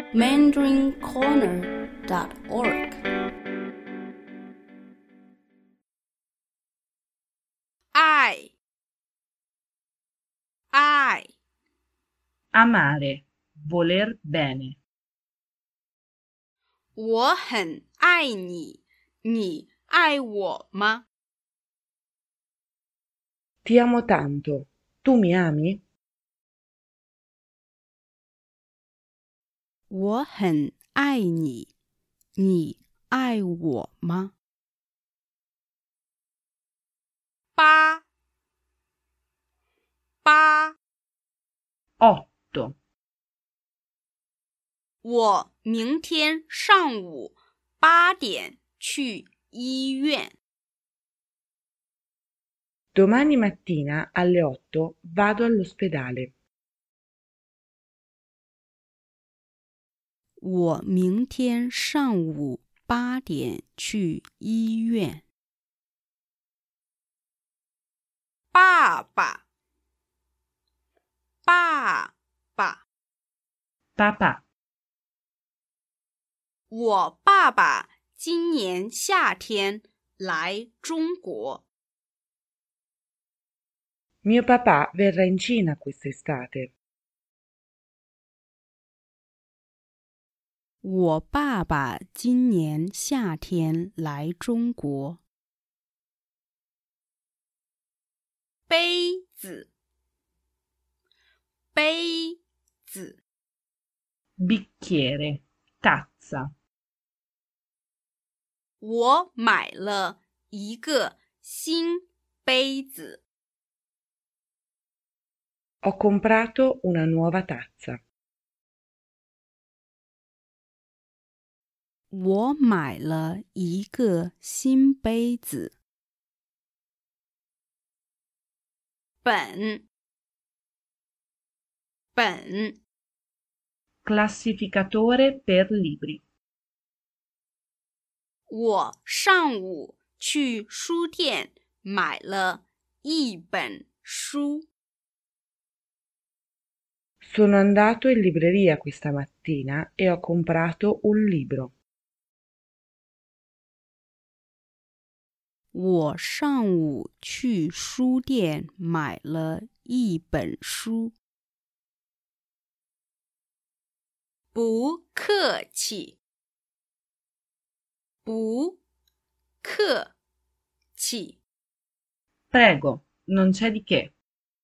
mandarincorner.org. Ai, ai, amare, voler bene. 我很爱你，你爱我吗？ Ti amo tanto. Tu mi ami? 我很爱你，你爱我吗？八，八， 8. 我明天上午8点去医院。 Domani mattina alle 8 vado all'ospedale. 我明天上午8点去医院。爸爸，爸爸， Papà, 我爸爸今年夏天来中国。 Mio papà verrà in Cina quest'estate. 我爸爸今年夏天来中国。杯子，杯子， bicchiere, tazza. 我买了一个新杯子。 Ho comprato una nuova tazza. 我买了一个新杯子。本，本， Classificatore per libri. 我上午去书店买了一本书。 Sono andato in libreria questa mattina e ho comprato un libro. 我上午去书店买了一本书。不客气，不客气。 Prego, non c'è di che.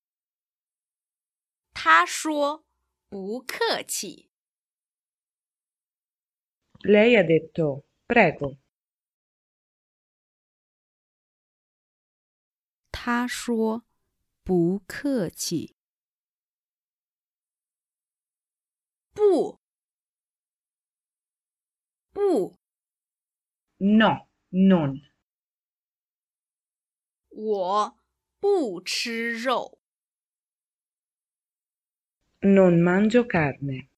他说不客气。 Lei ha detto prego. 他说不客气。不，不， No, non. 我不吃肉。 Non mangio carne.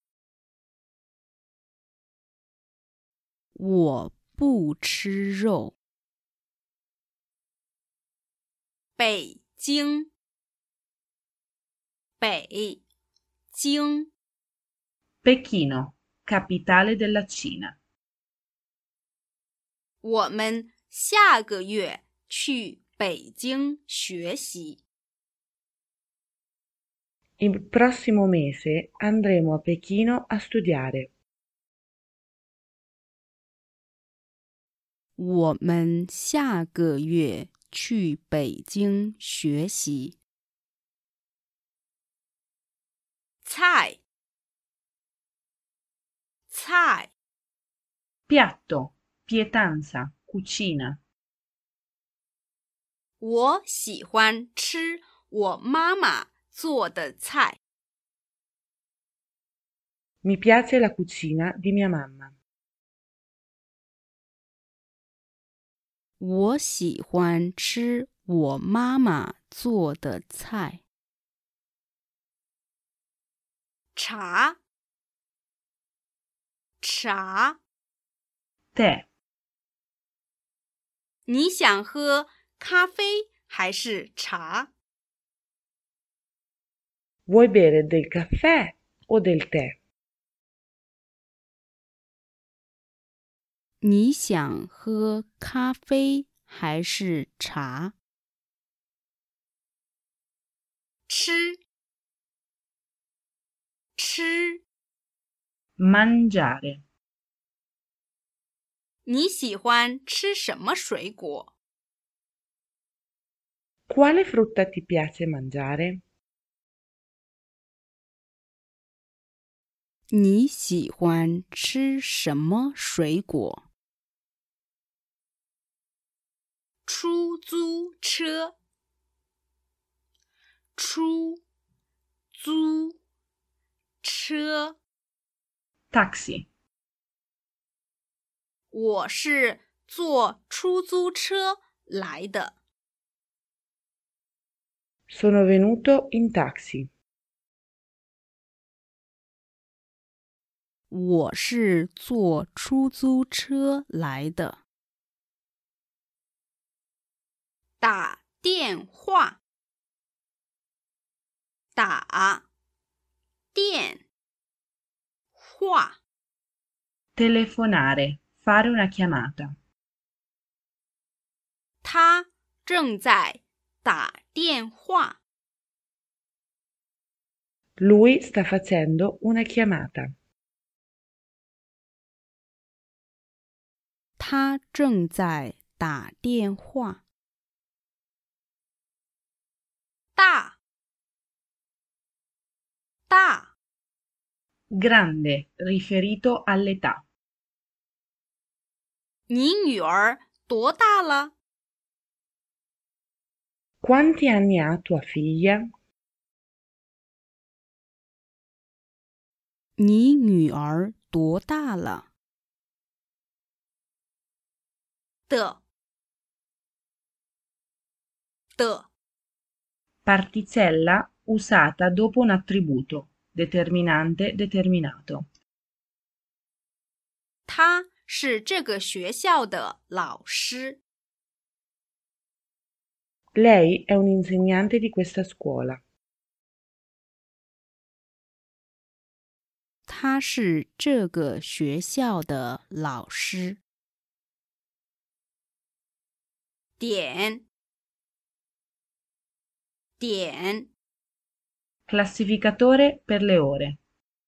我不吃肉。北京，北京， Pechino, capitale della Cina. 我们下个月去北京学习。 Il prossimo mese andremo a Pechino a studiare. 我们下个月去北京学习。菜，菜， Piatto, pietanza, cucina. 我喜欢吃我妈妈做的菜。 Mi piace la cucina di mia mamma. 我喜欢吃我妈妈做的菜。茶，茶， Tè, 你想喝咖啡还是茶？ Vuoi bere del caffè o del tè? 你想喝咖啡还是茶？吃，吃。 mangiare, 你喜欢吃什么水果？ Quale frutta ti piace mangiare? 你喜欢吃什么水果？出租车，出租车。 taxi, 我是坐出租车来的。 Sono venuto in taxi. 我是坐出租车来的。打电话，打电话。 telefonare, fare una chiamata. 他正在打电话。 Lui sta facendo una chiamata. 他正在打电话。大，大。 Grande, riferito all'età. 你女儿多大了？ Quanti anni ha tua figlia? 你女儿多大了？的，的。 Particella usata dopo un attributo, determinante, determinato. 他是这个学校的老师。 Lei è un insegnante di questa scuola. 他是这个学校的老师。点，点。 Classificatore per le ore.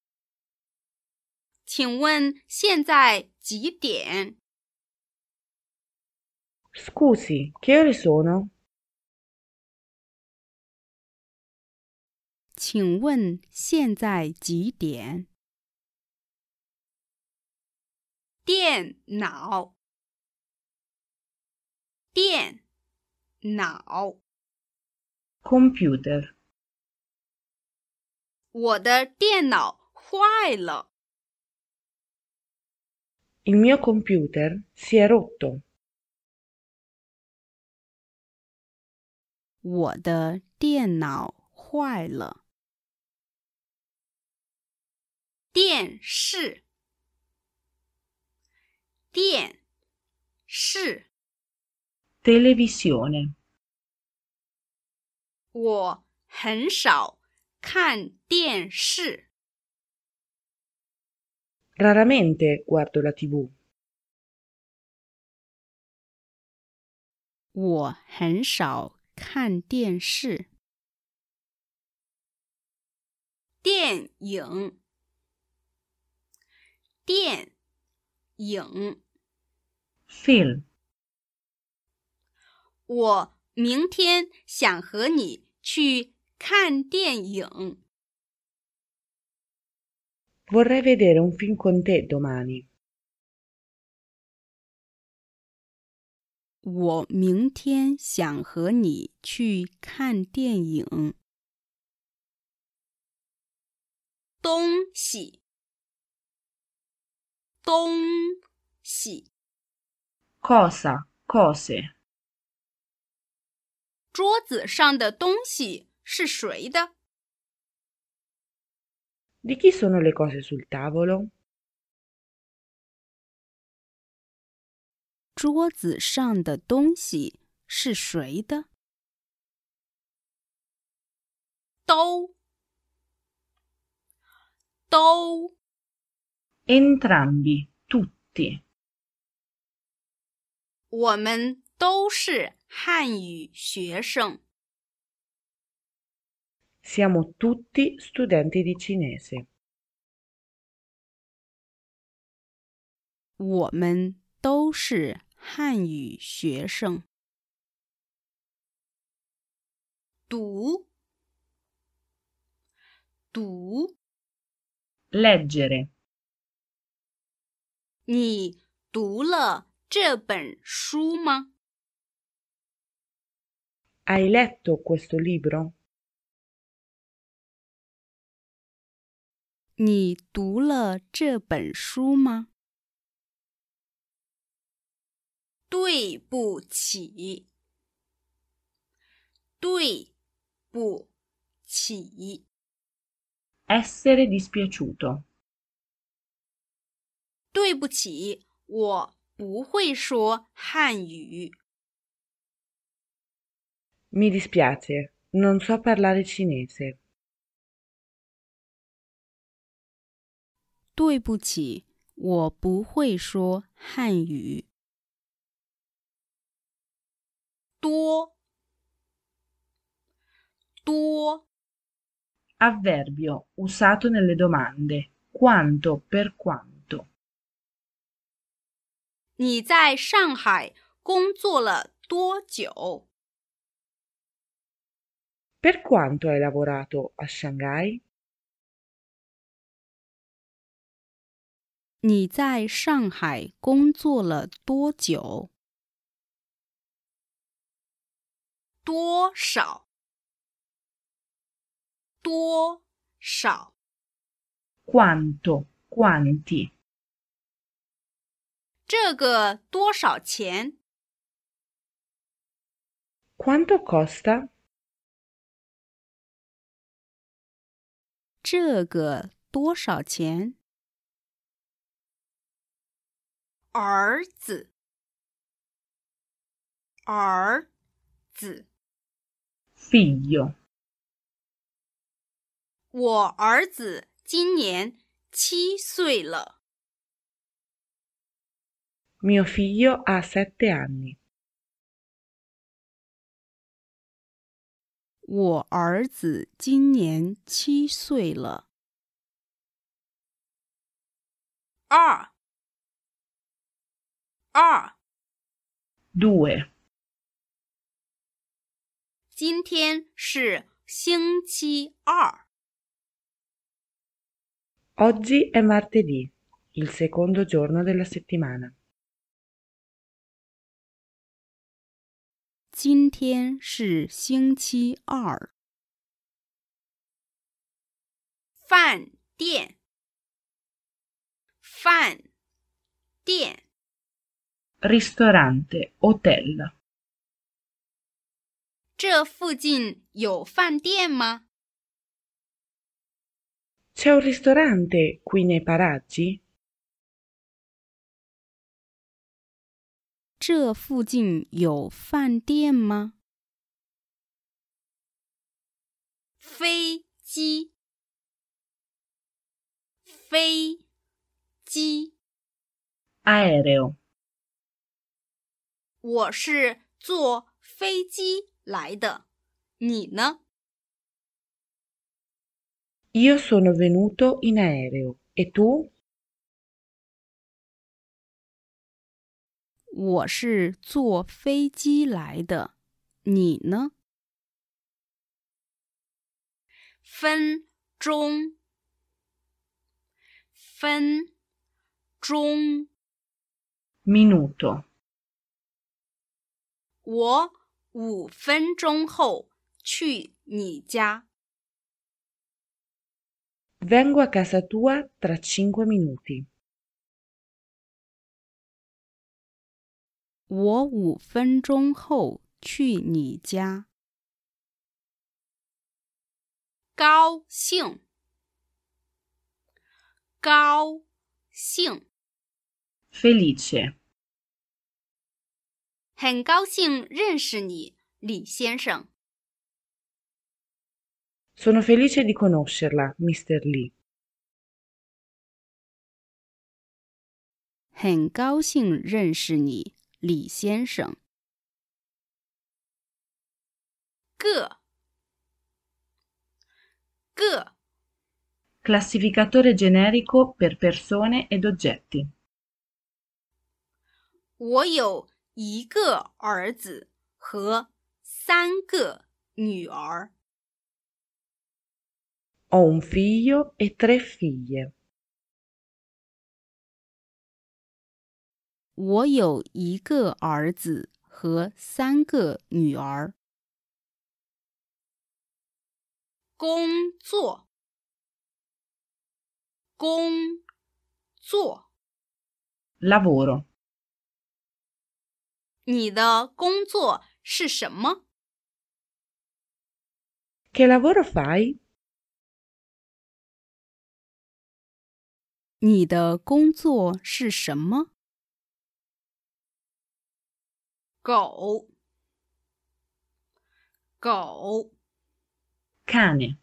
请问现在几点？ Scusi, che ore sono? 请问现在几点？电脑，电脑。 Computer. 我的电脑坏了。 Il mio computer si è rotto. 我的电脑坏了。电视，电视。 Televisione. 我很少看电视。 Raramente guardo la TV. 我很少看电视。电影，电影。 Film. 我明天想和你去看电影。 Vorrei vedere un film con te domani. 我明天想和你去看电影。东西，东西。 Cosa, cose. 桌子上的东西是谁的？ Di chi sono le cose sul tavolo? 桌子上的东西是谁的？都，都。 Entrambi, tutti. 我们都是汉语学生。 Siamo tutti studenti di cinese. 我们都是汉语学生。读，读。 Leggere. 你读了这本书吗？ Hai letto questo libro? 你读了这本书吗？对不起，对不起。 Essere dispiaciuto. 对不起，我不会说汉语。 Mi dispiace, non so parlare cinese. 对不起，我不会说汉语。多，多。 Avverbio usato nelle domande. Quanto, per quanto. 你在上海工作了多久？ Per quanto hai lavorato a Shanghai? 你在上海工作了多久？多少？多少？ Quanto, quanti. 这个多少钱？ Quanto costa? 这个多少钱？儿子，儿子。 Figlio. 我儿子今年7岁了。 Mio figlio ha 7 anni. 我儿子今年7岁了。二，二。 Due. 今天是星期二。 Oggi è martedì, il secondo giorno della settimana. 今天是星期二。饭店，饭店。 Ristorante, hotel. 这附近有饭店吗？ C'è un ristorante qui nei paraggi? 这附近有饭店吗？飞机，飞机。 Aereo. 我是坐飞机来的，你呢？ Io sono venuto in aereo. E tu? 我是坐飞机来的，你呢？分钟，分钟。 Minuto. 我5分钟后去你家。 Vengo a casa tua tra 5 minuti. 我5分钟后去你家。高兴，高兴。 Felice. 很高兴认识你，李先生。 Sono felice di conoscerla, Mr. Lee. 很高兴认识你， 李先生。个 Classificatore generico per persone ed oggetti. 我有一个儿子和3个女儿。 Ho un figlio e 3 figlie. 我有一个儿子和3个女儿。工作 Lavoro. 你的工作是什么？ Che lavoro fai? 你的工作是什么？狗 Cane.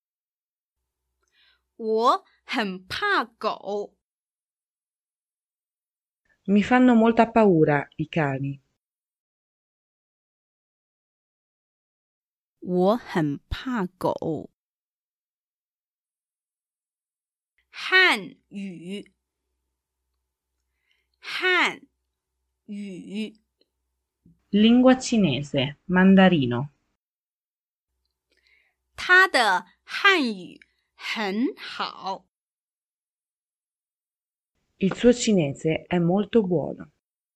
我很怕狗。 Mi fanno molta paura i cani. 我很怕狗。汉语 Lingua cinese, mandarino. 他的汉语很好。 Il suo cinese è molto buono.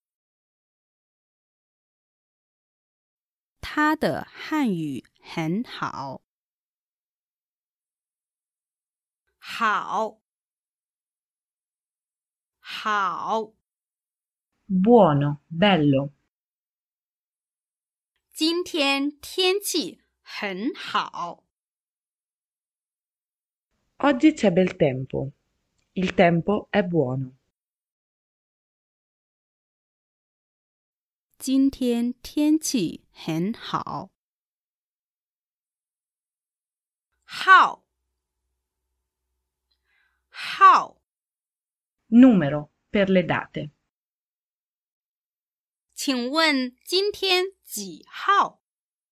他的汉语很好。好 Buono, bello. 今天天气很好。 Oggi c'è bel tempo. Il tempo è buono. 今天天气很好。号 Numero, per le date. 请问今天几号？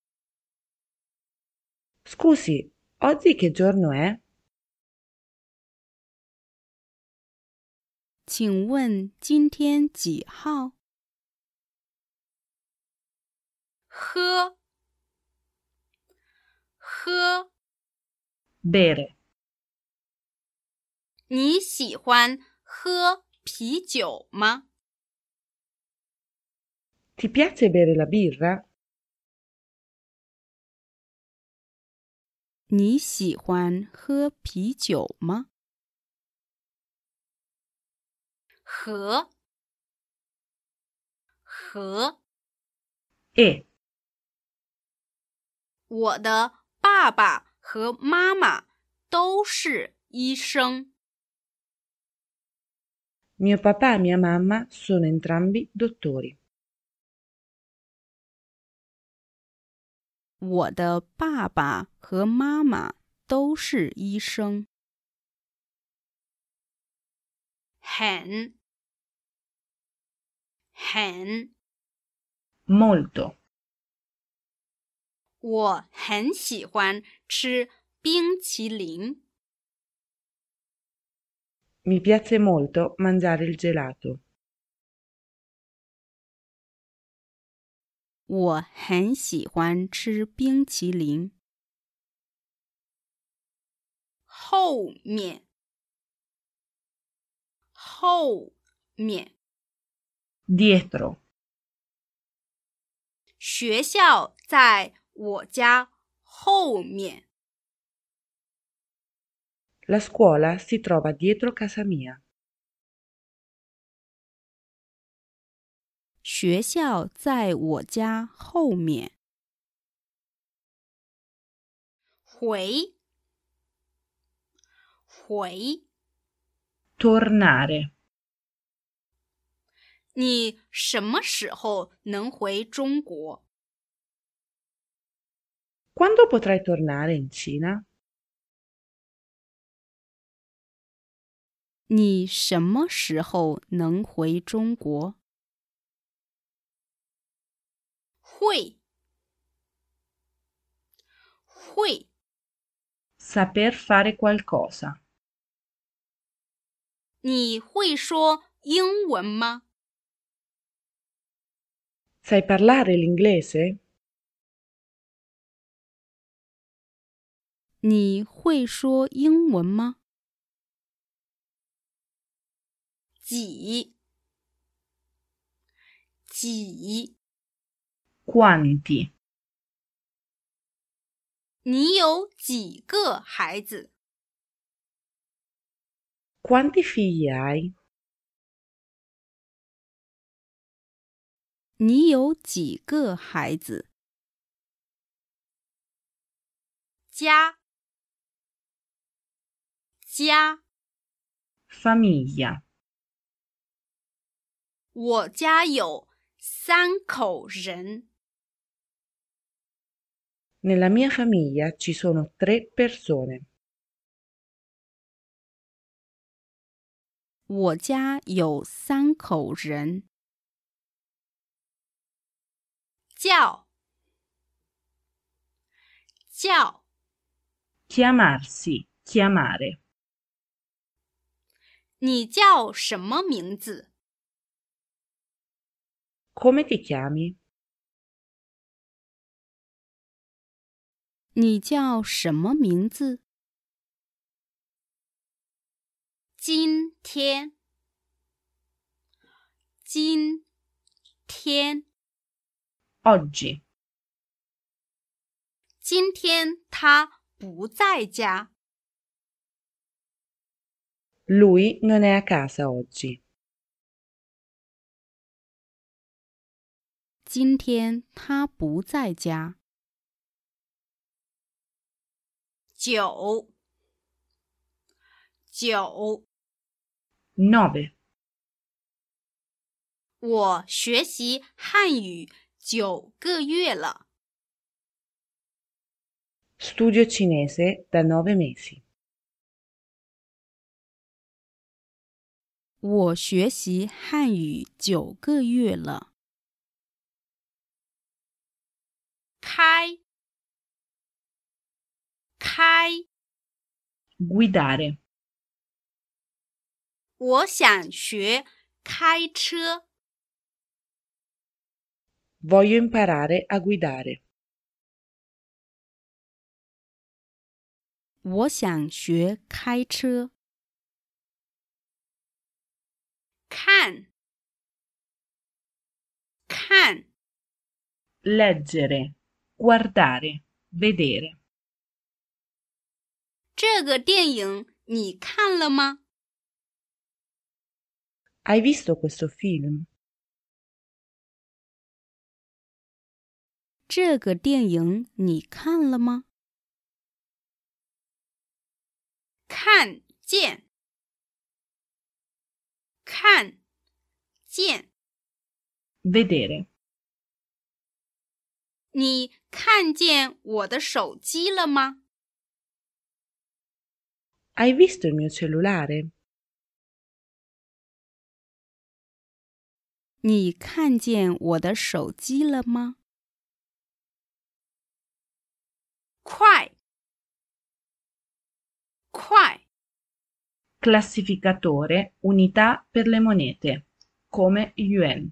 Scusi, oggi che giorno è? 请问今天几号？喝 Bere. 你喜欢喝啤酒吗？ Ti piace bere la birra? 你喜欢喝啤酒吗？和 E. 我的爸爸和妈妈都是医生。 Mio papà e mia mamma sono entrambi dottori. 我的爸爸和妈妈都是医生。很 Molto. 我很喜欢吃冰淇淋。 Mi piace molto mangiare il gelato. 我很喜欢吃冰淇淋。后面 Dietro. 学校在我家后面。 La scuola si trova dietro casa mia. 学校在我家后面。回 Tornare. 你什么时候能回中国？ Quando potrai tornare in Cina? 你什么时候能回中国？ 会 Saper fare qualcosa. 你会说英文吗？ Sai parlare l'inglese? 你会说英文吗？几 Quanti? 你有几个孩子？ Quanti figli hai? 你有几个孩子？家 Famiglia. 我家有3口人。 Nella mia famiglia ci sono 3 persone. 我家有3口人。叫 Chiamarsi, chiamare. 你叫什么名字？ Come ti chiami? 你叫什么名字？今天 Oggi. 今天他不在家。 Lui non è a casa oggi. 今天他不在家。9 9. 我学习汉语9个月了。 Studio cinese da 9 mesi. 我学习汉语9个月了。开 Guidare. 我想学开车。 Voglio imparare a guidare. 我想学开车。看 Leggere. Guardare. Vedere. 这个电影你看了吗？ Hai visto questo film? 这个电影你看了吗？看见 Vedere. 你看见我的手机了吗？ Hai visto il mio cellulare? 你看见我的手机了吗？快 Classificatore, unità per le monete, come yuan.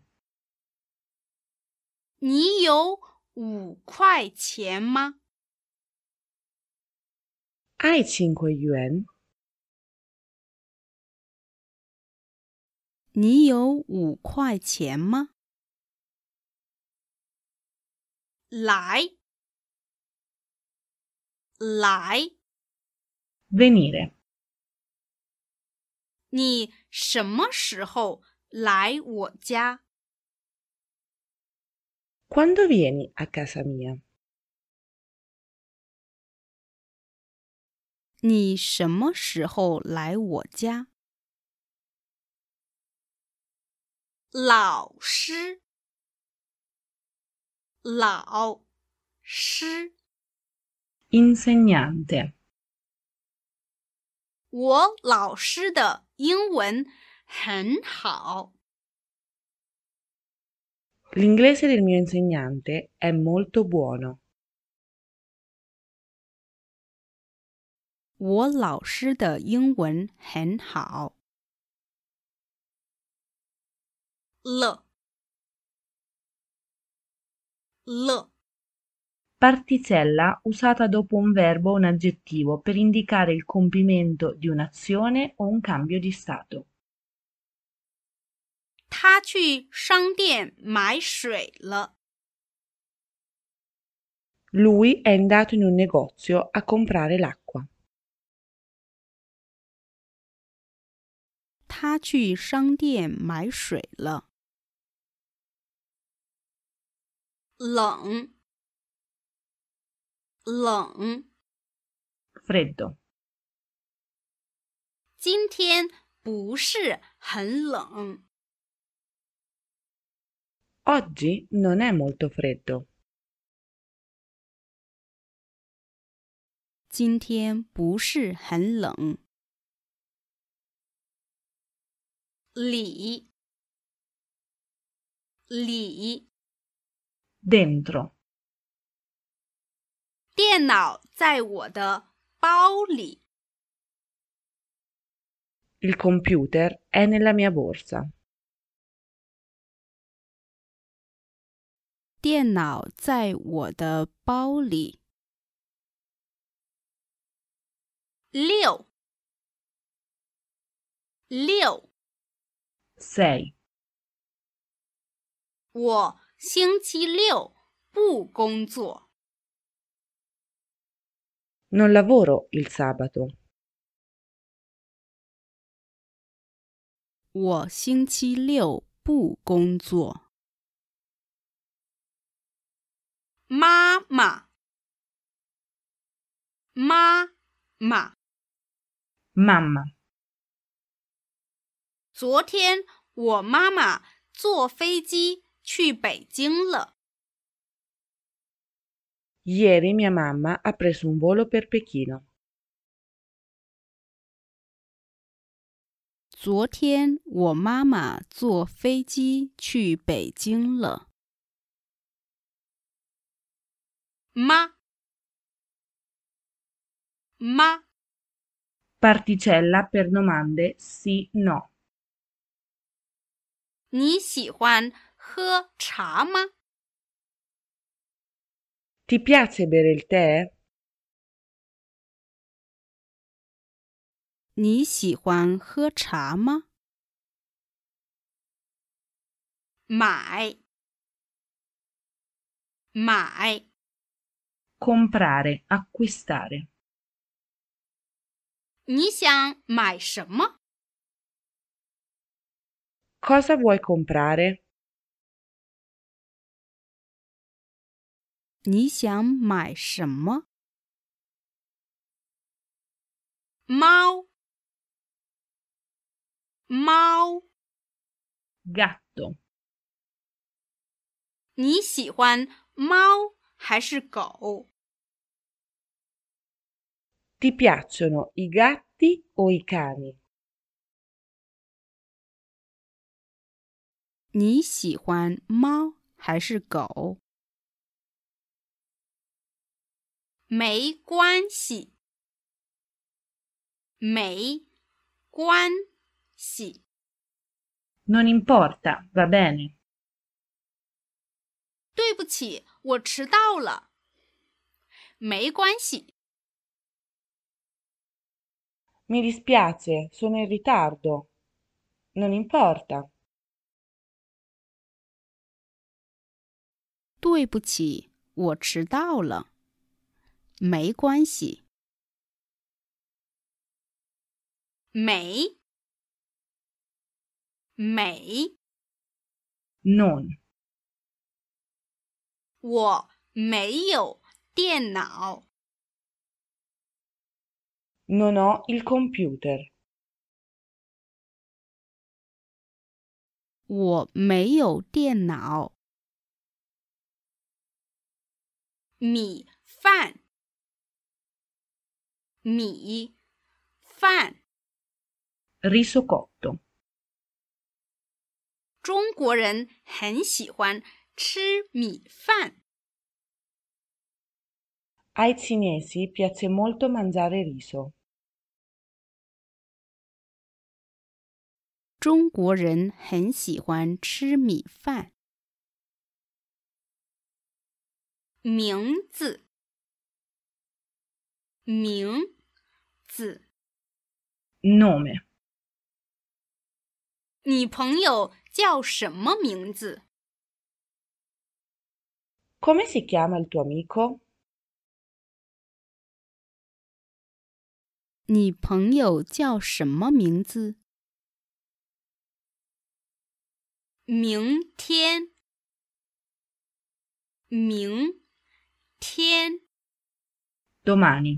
你有5块钱吗？ Hai 5 yuan? 你有5块钱吗？来 Venire. 你什么时候来我家？ Quando vieni a casa mia? 你什么时候来我家？老师 Insegnante. 我老师的英文很好。 L'inglese del mio insegnante è molto buono. 我老师的英文很好。了 Particella usata dopo un verbo o un aggettivo per indicare il compimento di un'azione o un cambio di stato. 他去商店买水了。 Lui è andato in un negozio a comprare l'acqua. 他去商店买水了。冷 Freddo. 今天不是很冷。 Oggi non è molto freddo. 今天不是很冷。里 Dentro. 电脑在我的包里。 Il computer è nella mia borsa. 电脑在我的包里。6 6. 我星期六不工作。 Non lavoro il sabato. 我星期六不工作。妈妈 Mamma. 昨天我妈妈坐飞机去北京了。 Ieri mia mamma ha preso un volo per Pechino. 昨天我妈妈坐飞机去北京了。妈 Particella per domande sì, no. 你喜欢喝茶吗？ Ti piace bere il tè? 你喜欢喝茶吗？买 Comprare, acquistare. 你想买什么？ Cosa vuoi comprare? 你想买什么？猫 Gatto. 你喜欢猫还是狗？ Ti piacciono i gatti o i cani? 你喜欢猫还是狗？没关系，没关系。 Non importa, va bene. 对不起，我迟到了。没关系， Mi dispiace, sono in ritardo. Non importa. 对不起，我迟到了。没关系。美 Non. 我没有电脑。 Non ho il computer. 我没有电脑。米饭 Riso cotto. 中国人很喜欢吃米饭。 Ai cinesi piace molto mangiare riso. 中国人很喜欢吃米饭。名字，名字。 Nome. 你朋友叫什么名字？ Come si chiama il tuo amico? 你朋友叫什么名字？明天，明天。 Domani.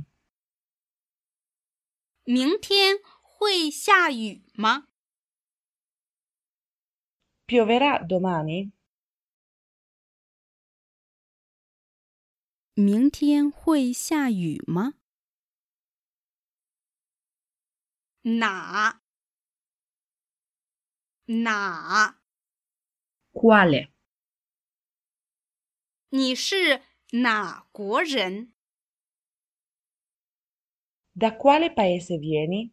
明天会下雨吗？ Pioverà domani? 明天会下雨吗？哪？哪？ Quale? 你是哪国人？ Da quale paese vieni?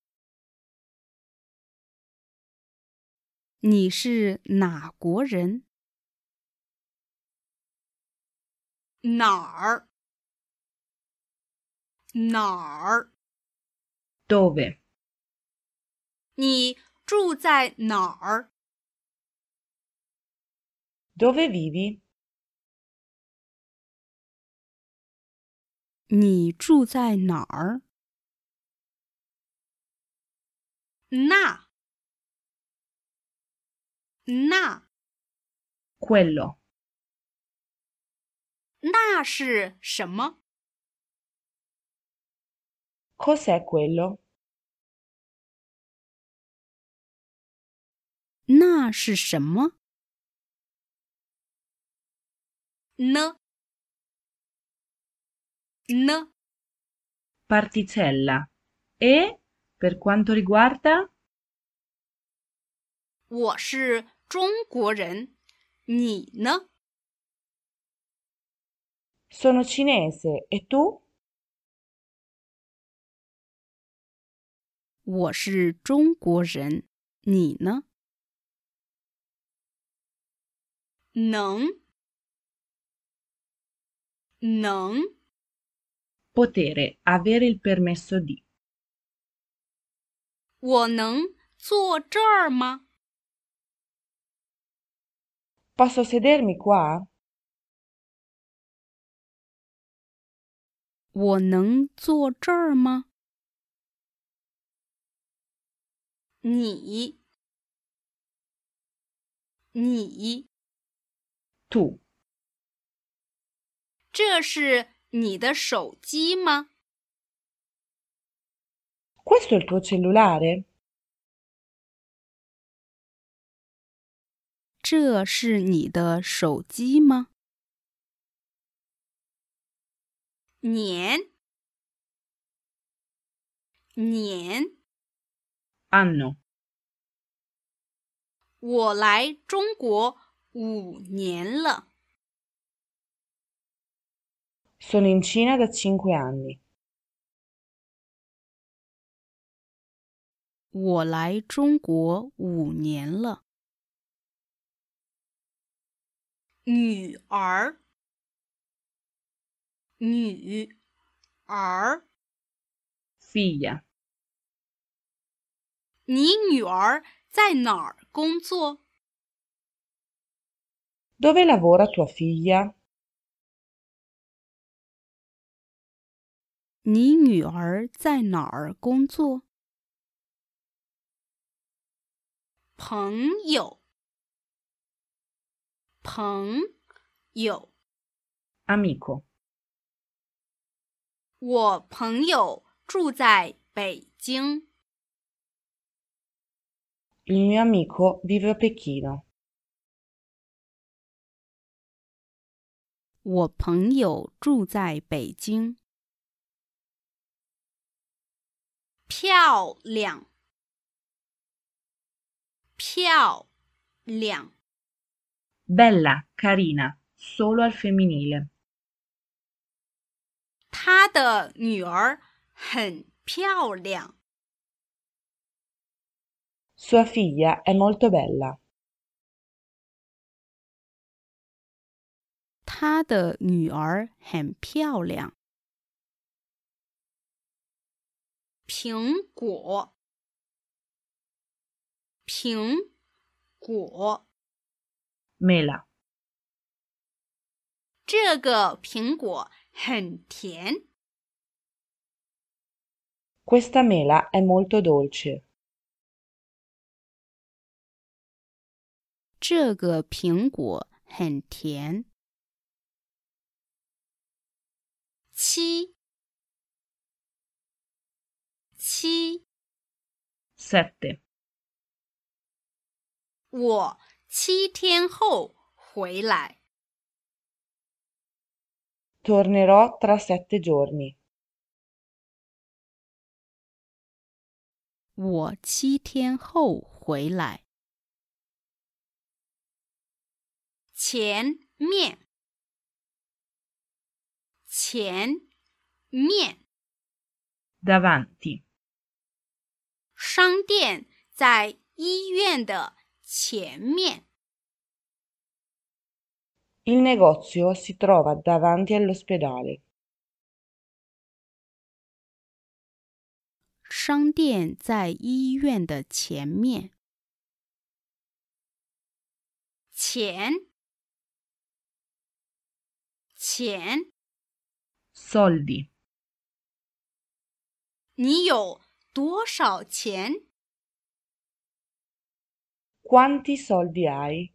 你是哪国人？哪儿？哪儿？ Dove? 你住在哪儿？ Dove vivi? 你住在哪儿？那 Quello. 那是什么？ Cos'è quello? 那是什么？呢？ Particella. E per quanto riguarda? 我是中国人，你呢？ Sono cinese. E tu? 我是中国人，你呢？能 Potere. Avere il permesso di. 我能坐这儿吗？ Posso sedermi qua? 我能坐这儿吗？你 Tu. 这是你的手机吗？ Questo è il tuo cellulare? 这是你的手机吗？年 Anno. 我来中国5年了。 Sono in Cina da 5 anni. 我来中国5年了。女儿，女儿。 Figlia. 你女儿在哪儿工作？ Dove lavora tua figlia? 你女儿在哪儿工作？朋友，朋友。 Amico. 我朋友住在北京。 Il mio amico vive a Pechino. 我朋友住在北京。漂亮，漂亮。 Bella, carina, solo al femminile. 他的女儿很漂亮。 Sua figlia è molto bella. 他的女儿很漂亮。苹果，苹果， Mela. 这个苹果很甜。 Questa mela è molto dolce. 这个苹果很甜。七， 7. 我7天后回来。 Tornerò tra 7 giorni. 我7天后回来。前面，前面， Davanti. 商店在医院的前面。 Il negozio si trova davanti all'ospedale. 商店在医院的前面。钱，钱， Soldi. 你有多少钱？ Quanti soldi hai?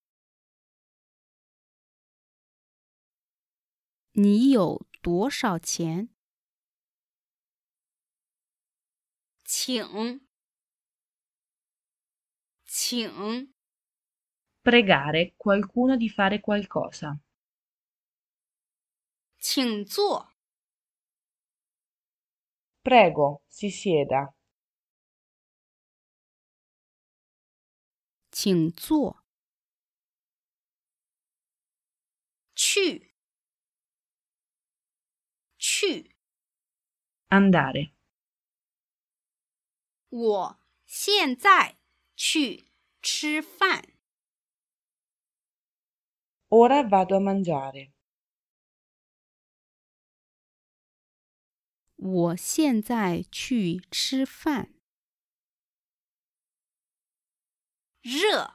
你有多少钱？请，请， Pregare qualcuno di fare qualcosa. 请坐。 Prego, si sieda. 请坐。去，去， Andare. 我现在去吃饭。 Ora vado a mangiare. 我现在去吃饭。热，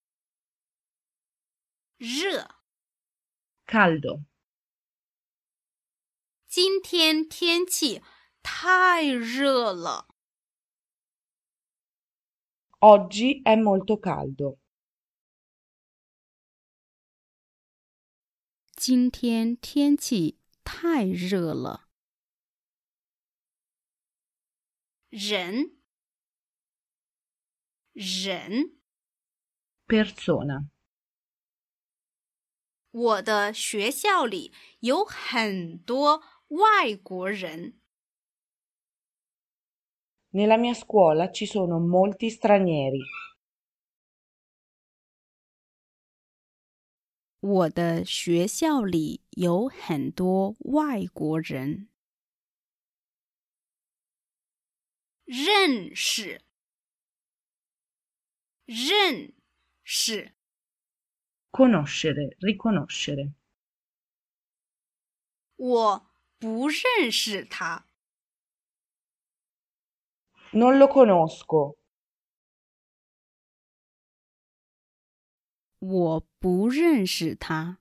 热， Caldo. 今天天气太热了。 Oggi è molto caldo. 今天天气太热了。人，人， Persona. 我的学校里有很多外国人。 Nella mia scuola ci sono molti stranieri. 我的学校里有很多外国人。认识，认识， Conoscere, riconoscere. 我不认识他。 Non lo conosco. 我不认识他。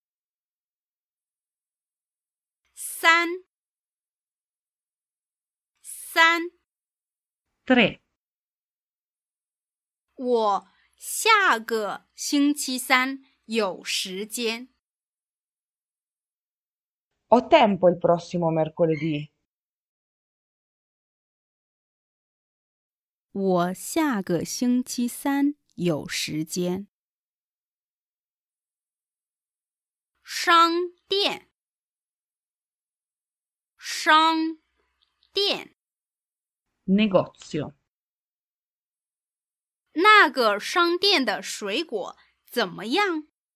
三，三， 3. 我下个星期三有时间。 Ho tempo il prossimo mercoledì. 我下个星期三有时间。商店，商店， Negozio. 那个商店的水果怎么样？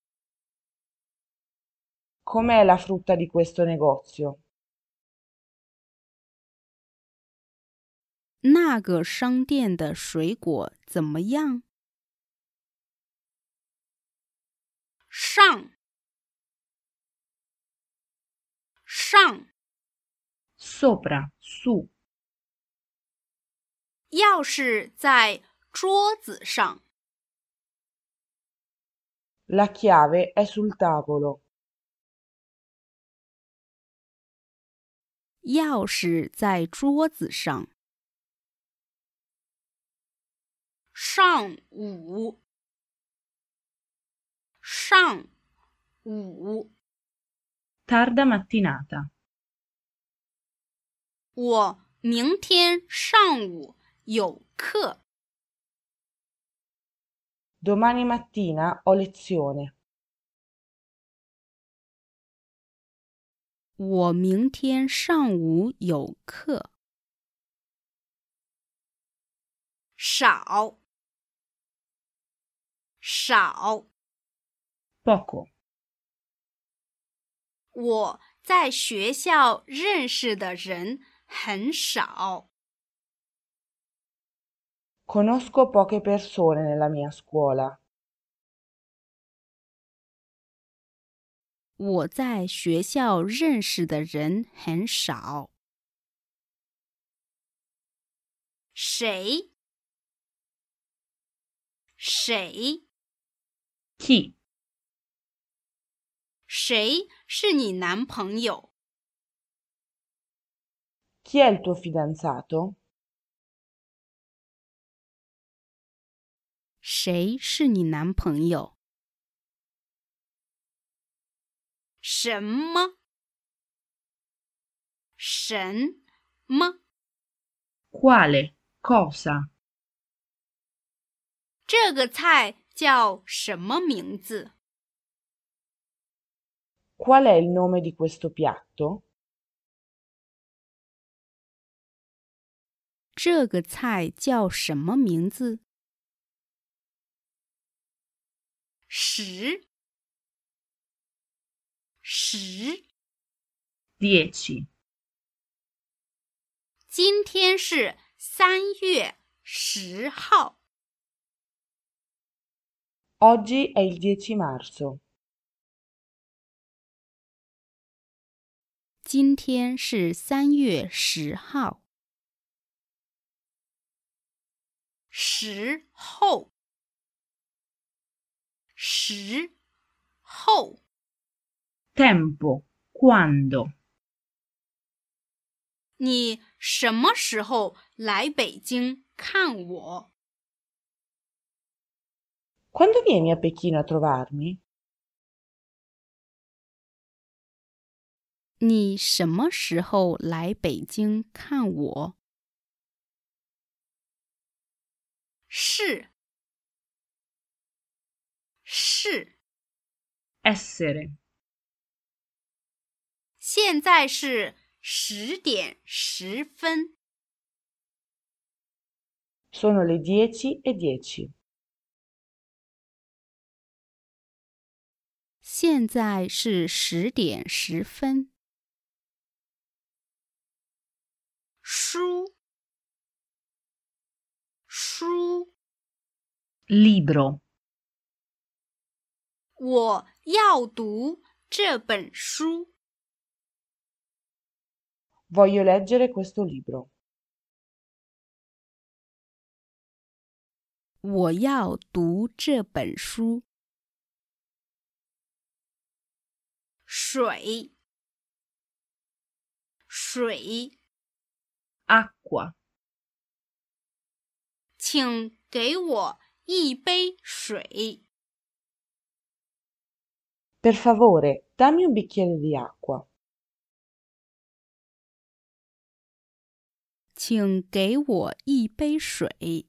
Com'è la frutta di questo negozio? 那个商店的水果怎么样？上 Sopra, su. 钥匙在桌子上。 La chiave è sul tavolo. 钥匙在桌子上。上午。 Tarda mattinata. 我明天上午有课。 Domani mattina ho lezione. 我明天上午有课。少 Poco. 我在学校认识的人很少。 Conosco poche persone nella mia scuola. 我在学校认识的人很少。谁 Chi? 谁是你男朋友？ Chi è il tuo fidanzato? 谁是你男朋友？什么？ Quale? Cosa? 这个菜叫什么名字？ Qual è il nome di questo piatto? 这个菜叫什么名字？十 10. 今天是3月10号。 Oggi è il 10 marzo. 今天是3月10号。时候 Tempo. Quando? 你什么时候来北京看我？ Quando vieni a Pechino a trovarmi? 你什么时候来北京看我？是 Essere. 现在是10点10分。 Sono le 10:10. 现在是10点10分。书 Libro. 我要读这本书。 Voglio leggere questo libro. 我要读这本书。水 Acqua. 请给我一杯水。 Per favore, dammi un bicchiere di acqua. 请给我一杯水。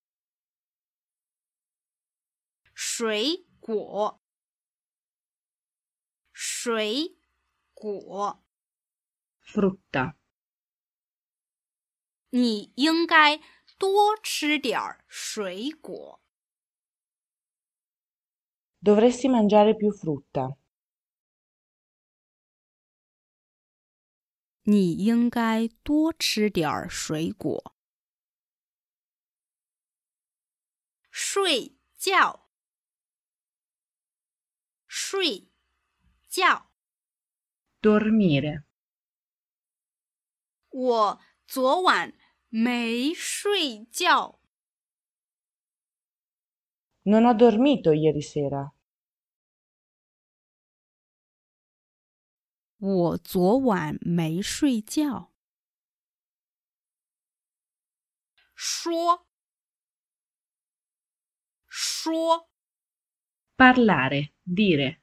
水果 Frutta. 你应该多吃点儿水果。 Dovresti mangiare più frutta. 你应该多吃点儿水果。睡觉，睡觉。 dormire, 我昨晚没睡觉。 Non ho dormito ieri sera. 我昨晚没睡觉。说，说。 parlare, dire,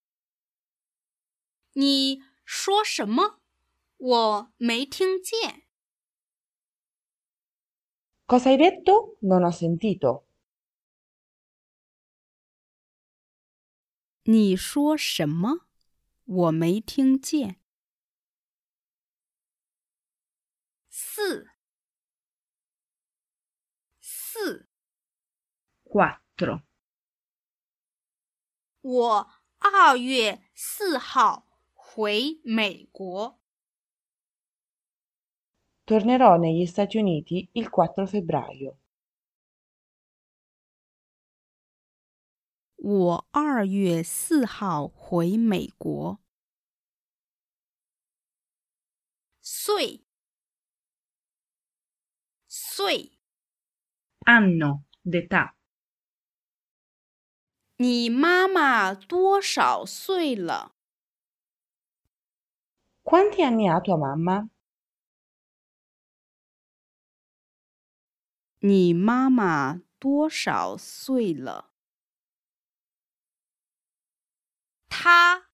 你说什么？我没听见。 Cosa hai detto? Non ho sentito. 你说什么？我没听见。四，四。 4, 我2月4号回美国。 Tornerò negli Stati Uniti il 4 febbraio. 我2月4号回美国。岁，岁。 anno, d'età, 你妈妈多少岁了？ Quanti anni ha tua mamma? 你妈妈多少岁了？他，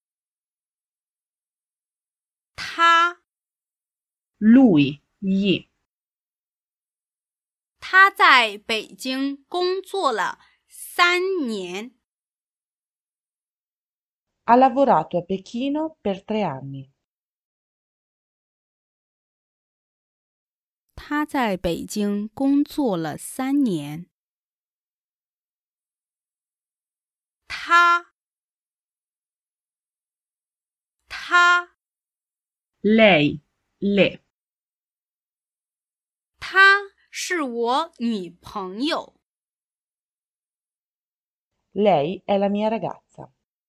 lui, gli, 他在北京工作了3年。 Ha lavorato a Pechino per 3 anni. 他在北京工作了3年。他 lei, le, 她是我女朋友。 Lei è la mia ragazza.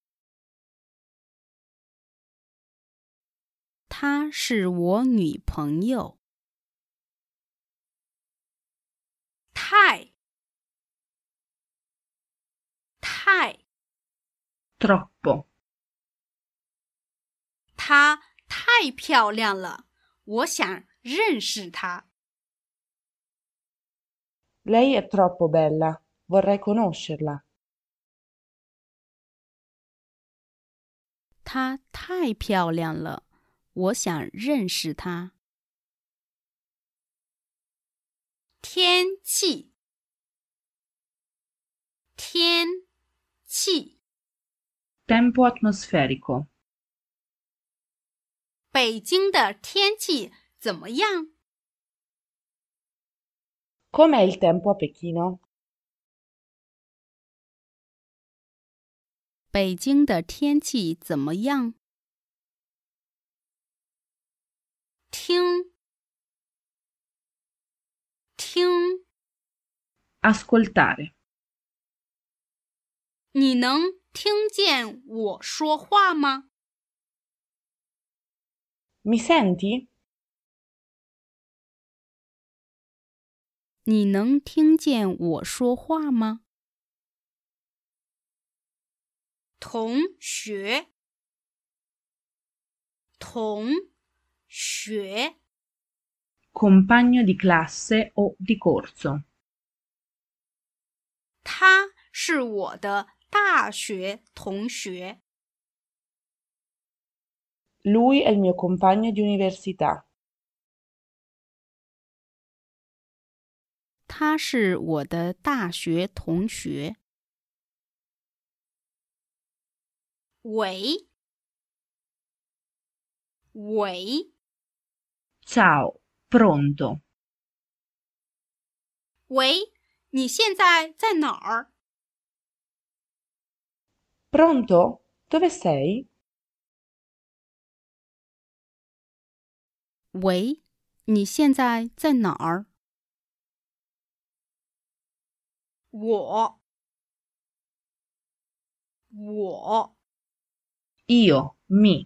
她是我女朋友。太 troppo, 她太漂亮了，我想认识她。 Lei è troppo bella. Vorrei conoscerla. 她太漂亮了，我想认识她。天气，天气。 tempo atmosferico, 北京的天气怎么样？ Com'è il tempo a Pechino? 北京的天气怎么样？听， ascoltare, 你能听见我说话吗？ Mi senti? 你能听见我说话吗？同学，同学。 compagno di classe o di corso, 他是我的大学同学。 Lui è il mio compagno di università. 他是我的大学同学。喂，喂， ciao, pronto, 喂，你现在在哪儿？ Pronto? Dove sei? 喂，你现在在哪儿？我 Io, mi.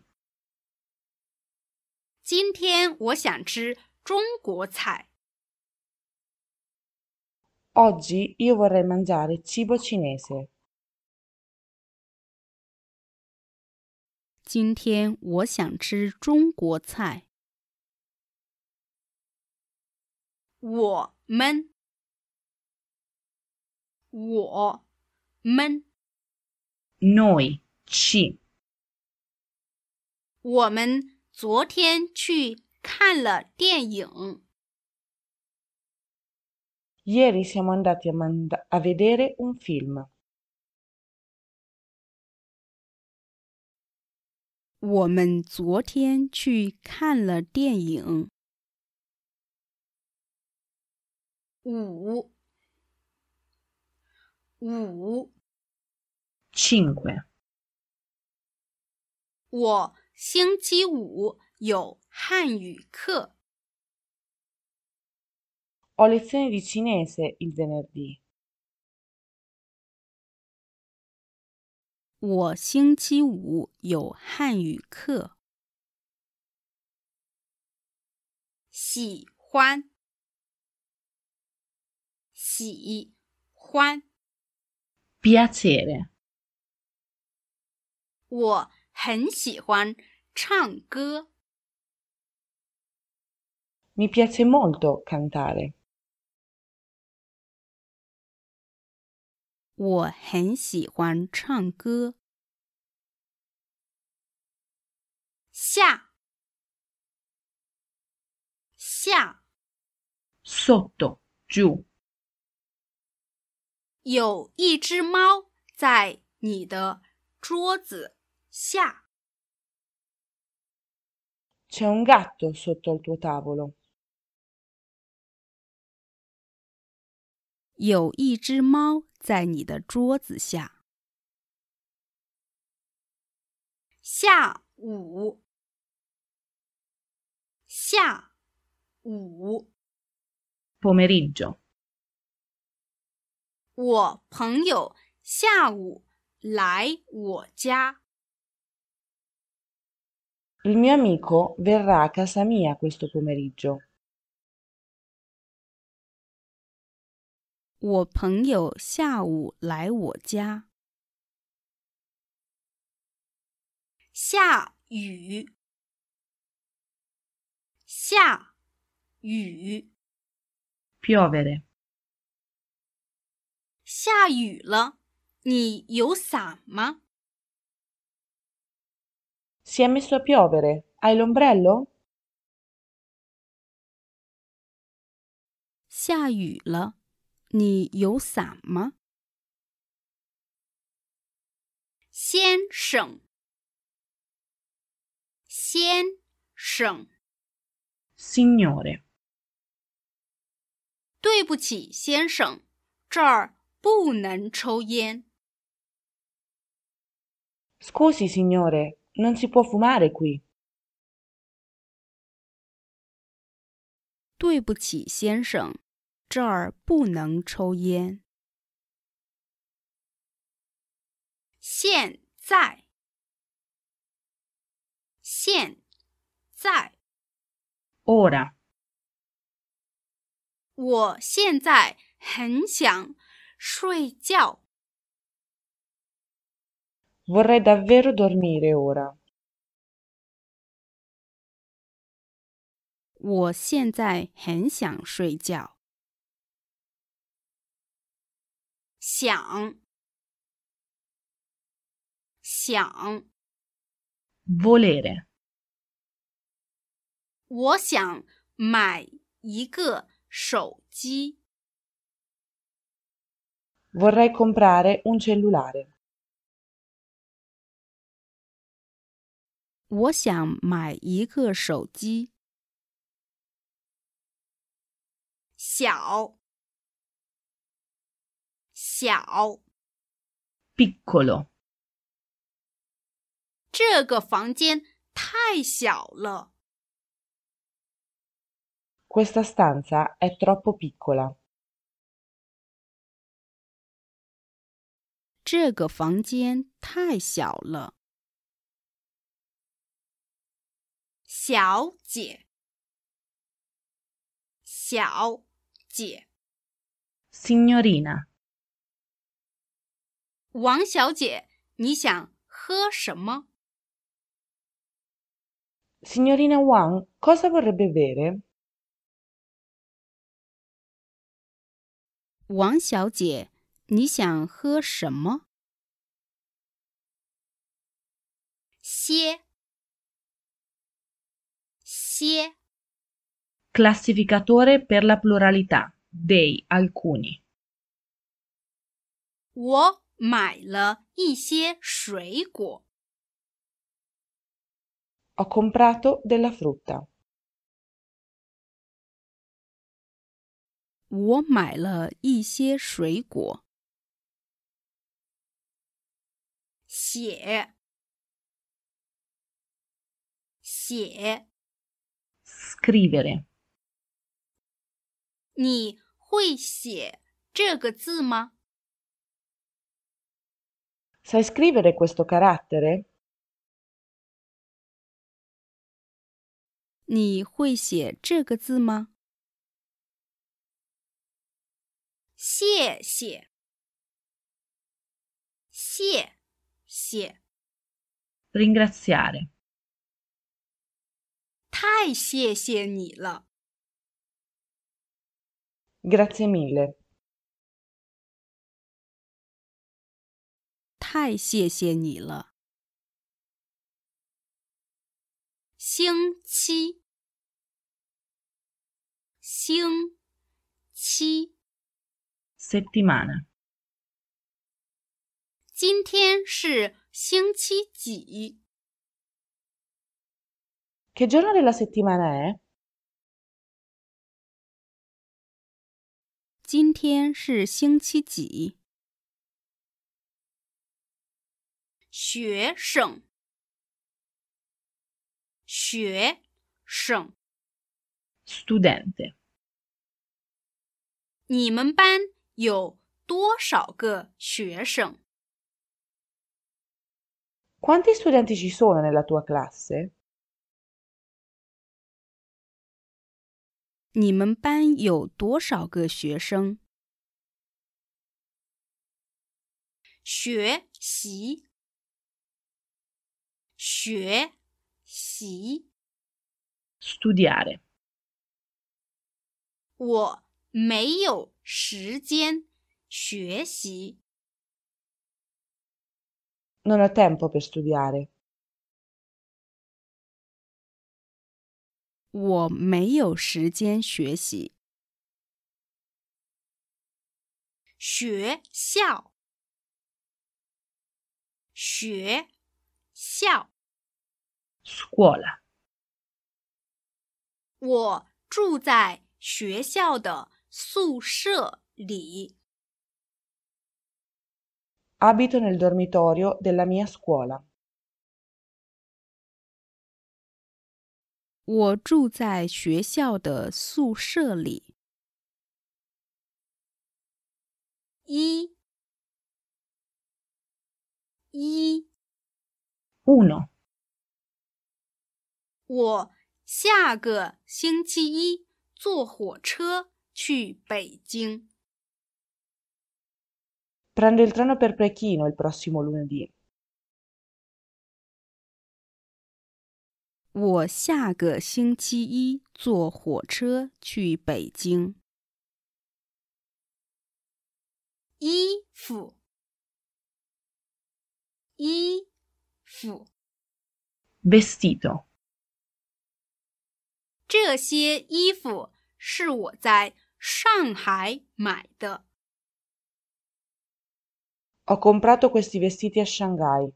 今天我想吃中国菜。 Oggi io vorrei mangiare cibo cinese. 今天我想吃中国菜。我们 Noi, ci. 我们昨天去看了电影。 Ieri siamo andati a vedere un film. 我们昨天去看了电影。五 Cinque. 我星期五有汉语课。 Ho lezioni di cinese il venerdì. 我星期五有汉语课。喜欢 Piacere. 我很喜欢唱歌。 Mi piace molto cantare. 我很喜欢唱歌。下 Sotto, giù. 有一只猫在你的桌子下。 C'è un gatto sotto il tuo tavolo. 有一只猫在你的桌子下。下午 Pomeriggio. 我朋友下午来我家。 Il mio amico verrà a casa mia questo pomeriggio. 我朋友下午来我家。下雨 Piovere. 下雨了，你有伞吗？ Si è messo a piovere. Hai l'ombrello? 下雨了，你有伞吗？先生 Signore. 对不起，先生，这儿不能抽烟。 Scusi, signore, non si può fumare qui. 对不起，先生，这儿不能抽烟。现在 Ora. 我现在很想睡觉。 Vorrei davvero dormire ora. 我现在很想睡觉。想 Volere. 我想买一个手机。 Vorrei comprare un cellulare. 我想买一个手机。小 Piccolo. 这个房间太小了。 Questa stanza è troppo piccola. 这个房间太小了。小姐，小姐， Signorina, 王小姐，你想喝什么？ Signorina Wang, cosa vorrebbe bere? 王小姐，你想喝什么？些，些， classificatore per la pluralità, dei, alcuni. 我买了一些水果。 Ho comprato della frutta. 我买了一些水果。写，写， Scrivere. 你会写这个字吗？ Sai scrivere questo carattere? 你会写这个字吗？谢谢，谢谢， Ringraziare. 太谢谢你了。 Grazie mille. 太谢谢你了。星期，星期， Settimana. 今天是星期几？ Che giorno della settimana è? 今天是星期几？学生，学生， Studente. 你们班有多少个学生？ Quanti studenti ci sono nella tua classe? 你们班有多少个学生？学习，学习， Studiare. 我没有时间学习。 Non ho tempo per studiare. 我没有时间学习。学校，学校， Scuola. 我住在学校的宿舍里。 Abito nel dormitorio della mia scuola. 我住在学校的宿舍里。一， 1. 我下个星期一坐火车去北京。 Prendo il treno per Pechino il prossimo lunedì. 我下个星期一坐火车去北京。衣服，衣服， Vestito. 这些衣服是我在上海买的。 Ho comprato questi vestiti a Shanghai.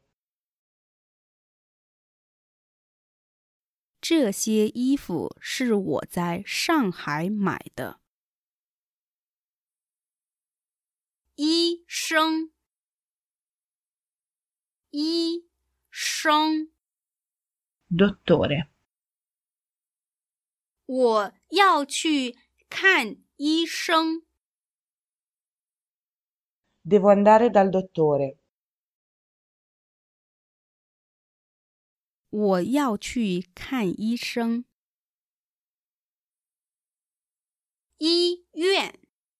这些衣服是我在上海买的。医生，医生， Dottore. 我要去看医生。 Devo andare dal dottore. 我要去看医生。医院，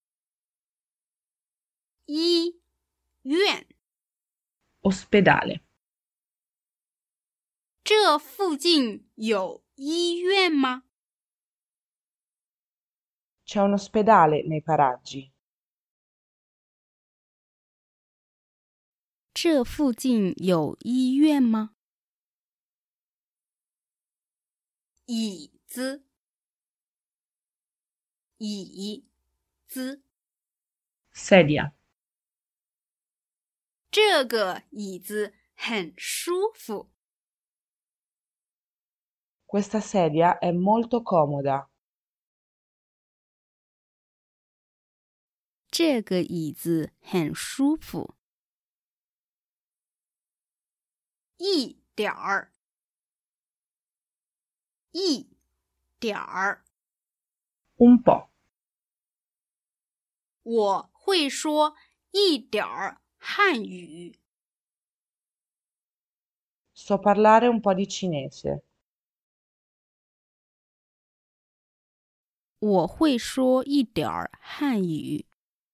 医院。 Ospedale. 这附近有医院吗？ C'è un ospedale nei paraggi. 这附近有医院吗？椅子，椅子。 Sedia. 这个椅子很舒服。 Questa sedia è molto comoda. 这个椅子很舒服。一点儿，一点儿。 Un po'. 我会说一点儿汉语。 So parlare un po' di cinese. 我会说一点儿汉语。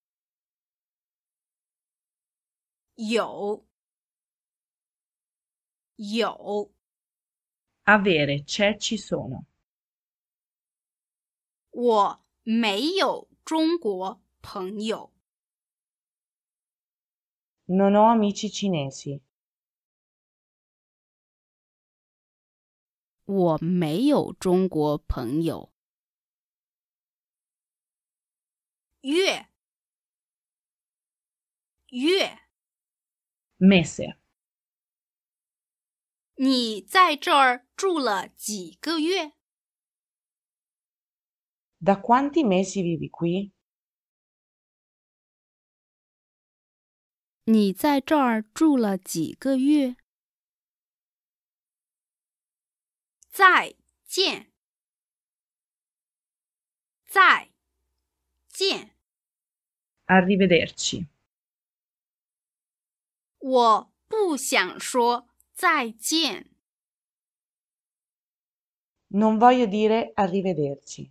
有，有。 Avere, c'è, ci sono. 我没有中国朋友。 Non ho amici cinesi. 我没有中国朋友。月，月。 Mese. 你在这儿住了几个月？ Da quanti mesi vivi qui? 你在这儿住了几个月？再见，再见。 Arrivederci. 我不想说再见。 Non voglio dire arrivederci.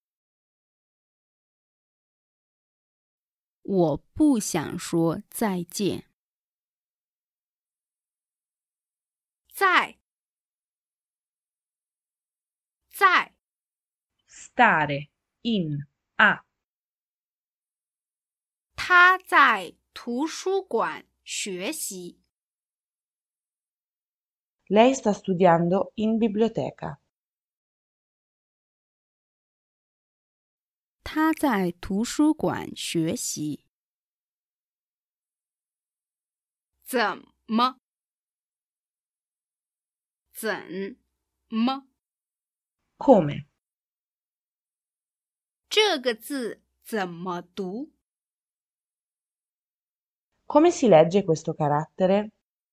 我不想说再见。在，在。 Stare. In. A. 他在图书馆学习。 Lei sta studiando in biblioteca. 他在图书馆学习。怎么？怎么？ Come. 这个字怎么读？ Come si legge questo carattere?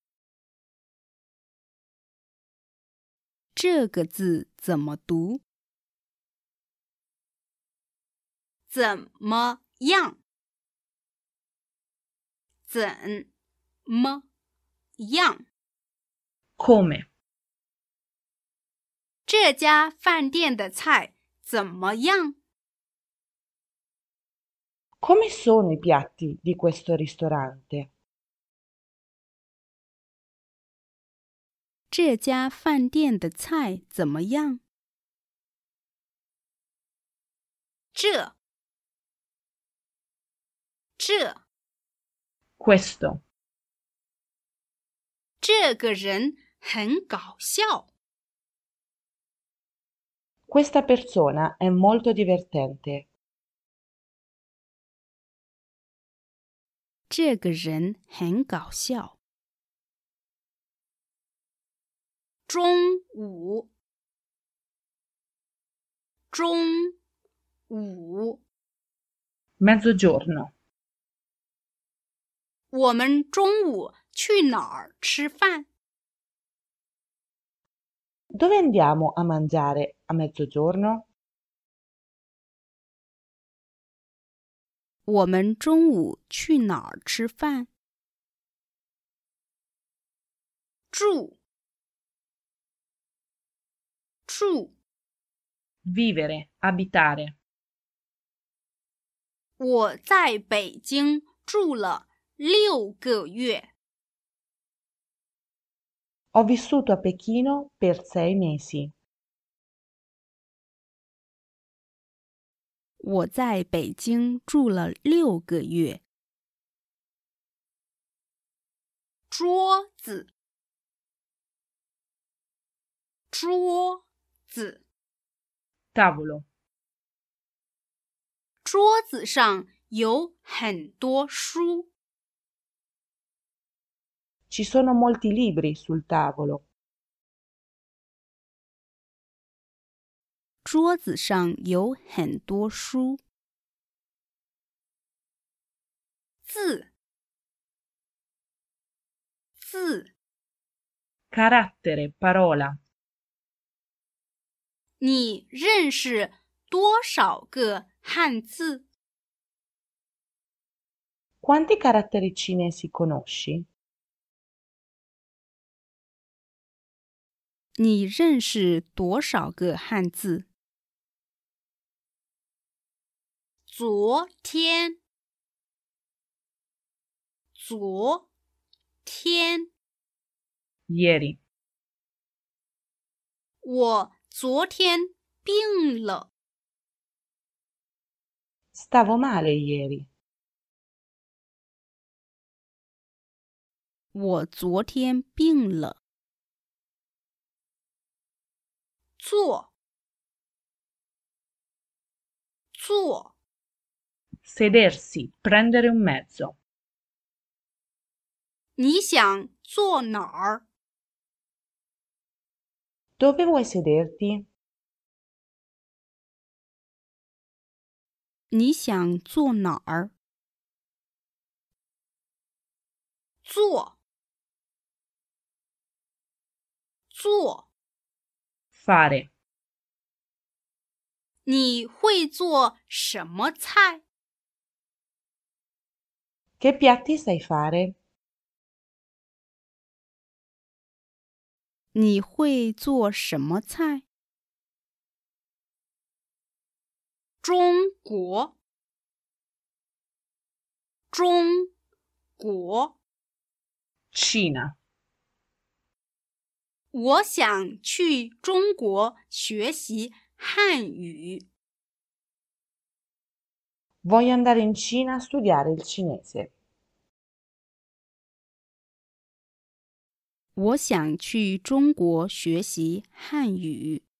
这个字怎么读？怎么样？怎么样？ Come. 这家饭店的菜怎么样？ Come sono i piatti di questo ristorante? 这家饭店的菜怎么样？这 Questo. 这个人很搞笑。 Questa persona è molto divertente. 这个人很搞笑。中午，中午。 Mezzogiorno. 我们中午去哪儿吃饭？ Dove andiamo a mangiare a mezzogiorno? 我们中午去哪儿吃饭？住 Vivere, abitare. 我在北京住了6个月。 Ho vissuto a Pechino per 6 mesi. 我在北京住了6个月。桌子 Tavolo. 桌子上有很多书。 Ci sono molti libri sul tavolo. 桌子上有很多书。字 Carattere, parola. 你认识多少个汉字？ Quanti caratteri cinesi conosci? 你认识多少个汉字？昨天 Ieri. 我昨天病了。 Stavo male ieri. 我昨天病了。坐 Sedersi, prendere un mezzo. 你想坐哪儿？ Dove vuoi sederti? 你想坐哪儿？坐 Fare. 你会做什么菜？ Che piatti sai fare? 你会做什么菜？中国 Cina. 我想去中国学习汉语。 Voglio andare in Cina a studiare il cinese. 我想去中国学习汉语。